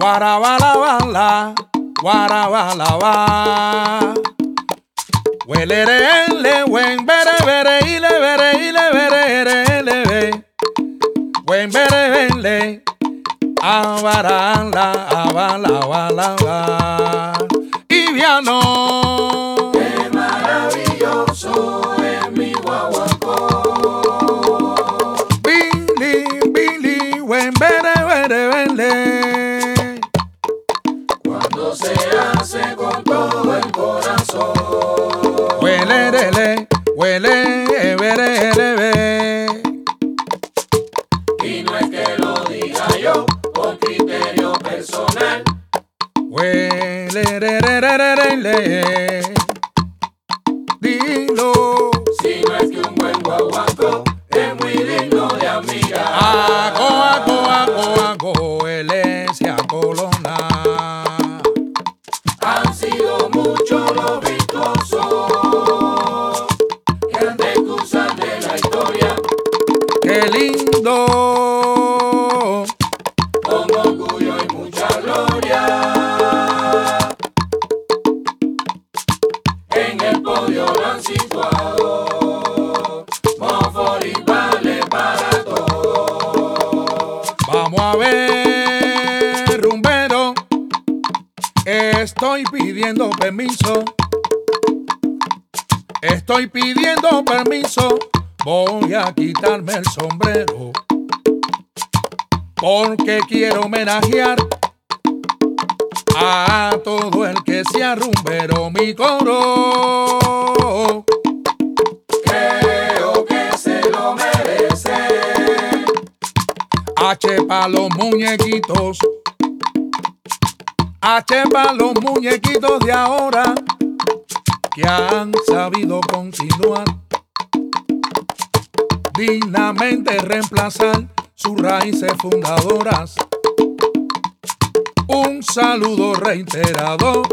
Guarabalabala, guarabalaba. Huelerele, wen bere bere ile bere ele be. Wen bere bere, abarala, abalabalaba. Ibiano. Qué maravilloso es mi guaguancó. Billy, Billy, wen bere bere bere. Cuando se hace con todo el corazón. Huele, huele, bere. Y no es que lo diga yo con criterio personal. Huele, dilo. Si no es que un buen guaguancó es muy digno de admirar. Ago, Elesia Colonna. Han sido muchos los virtuosos que han de cruzar de la historia. Qué lindo. Con orgullo y mucha gloria. En el podio lo han situado. Mofori vale para todo. Vamos a ver, rumbero. Estoy pidiendo permiso. Estoy pidiendo permiso. Voy a quitarme el sombrero. Porque quiero homenajear a todo el que sea rumbero, mi coro. Creo que se lo merece. H pa' los muñequitos. H pa' los muñequitos de ahora que han sabido continuar, dignamente reemplazar sus raíces fundadoras. Un saludo reiterado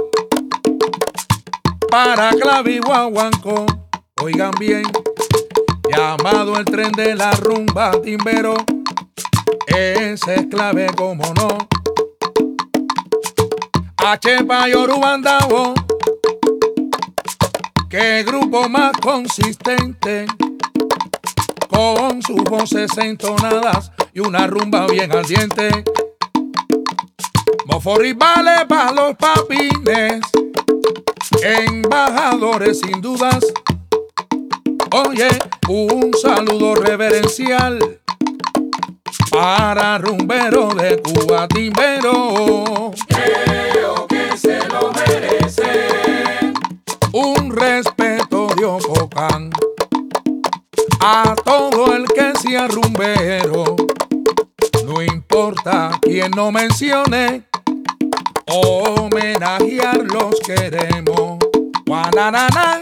para Clavi Guaguancó. Oigan bien, llamado el tren de la rumba timbero. Ese es clave, como no. H pa' Yorubandabo. Qué grupo más consistente, con sus voces entonadas y una rumba bien ardiente. Mofori vale pa' los papines, embajadores sin dudas. Oye, un saludo reverencial para rumbero de Cuba timbero. Creo que se lo merece. Un respeto de Ococán a todo el que sea rumbero. No importa quién no mencione, homenajearlos queremos. Guananana,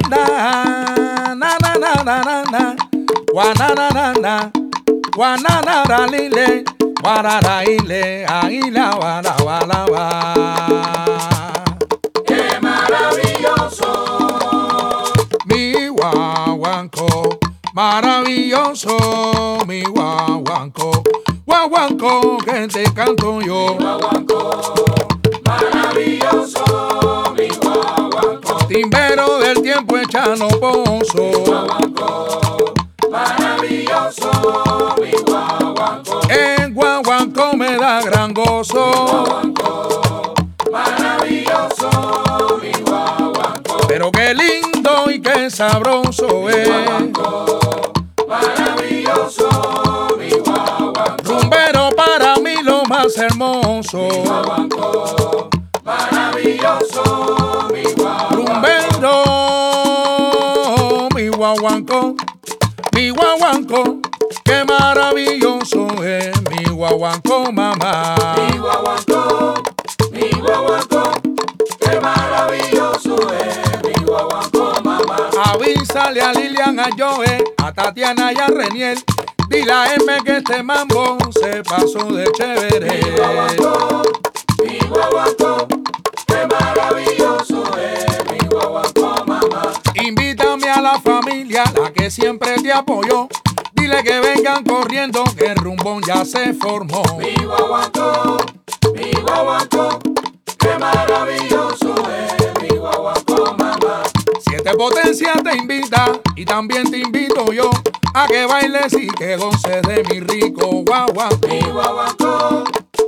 nananana, guananana, guananaralile, guararaile, aila, guarabalaba. ¡Qué maravilloso! Mi guaguancó, maravilloso, mi guaguancó. Guaguancó, que te canto yo. Mi guaguancó, maravilloso, mi guaguancó. Timbero del tiempo echano pozo. Mi guaguancó, maravilloso, mi guaguancó. En guaguancó me da gran gozo. Mi guaguancó, maravilloso, mi guaguancó. Pero qué lindo y qué sabroso es. Guaguancó, maravilloso, mi guaguancó. Rumbero para mí lo más hermoso. Mi guaguancó, maravilloso, mi guaguancó. Rumbero, mi guaguancó, mi guaguancó. Qué maravilloso es mi guaguancó, mamá. Mi guaguancó, qué maravilloso es mi guaguancó, mamá. Avísale a Lilian, a Joe, a Tatiana y a Reniel. Dile a M que este mambo se pasó de chévere. Mi guaguancó, qué maravilloso es mi guaguancó, mamá. Invítame a la familia, la que siempre te apoyó. Dile que vengan corriendo, que el rumbón ya se formó. Mi guaguancó, Te Potencia te invita y también te invito yo a que bailes y que goces de mi rico guaguancó. Mi guaguancó,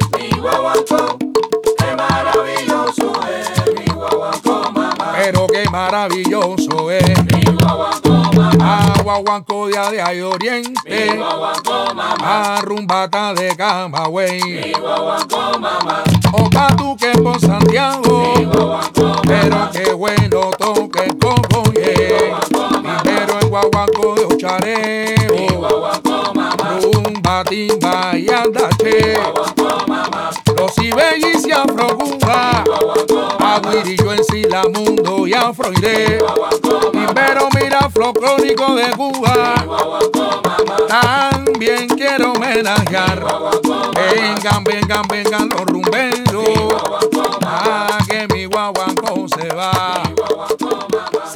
qué maravilloso es mi guaguancó, mamá. Pero qué maravilloso es Mi guaguancó, mamá. a guaguancó de allá de Mi oriente, guaguancó, mamá. a rumbata de Camagüey, Mi guaguancó, mamá. o pa' tu que por Santiago. Mi guaguancó, Pero mamá. qué bueno toque el coco, yeah. Primero el guaguancó de Mi Ochareo, guaguancó, mamá. rumba, timba y andache. Guaguancó, mamá. Los ibellis y afrocuba, aguirillo en Silamundo y afroiré. Timbero mira folclórico de Cuba, también quiero homenajear. Vengan, vengan, vengan los rumberos, a que mi guaguancó se va.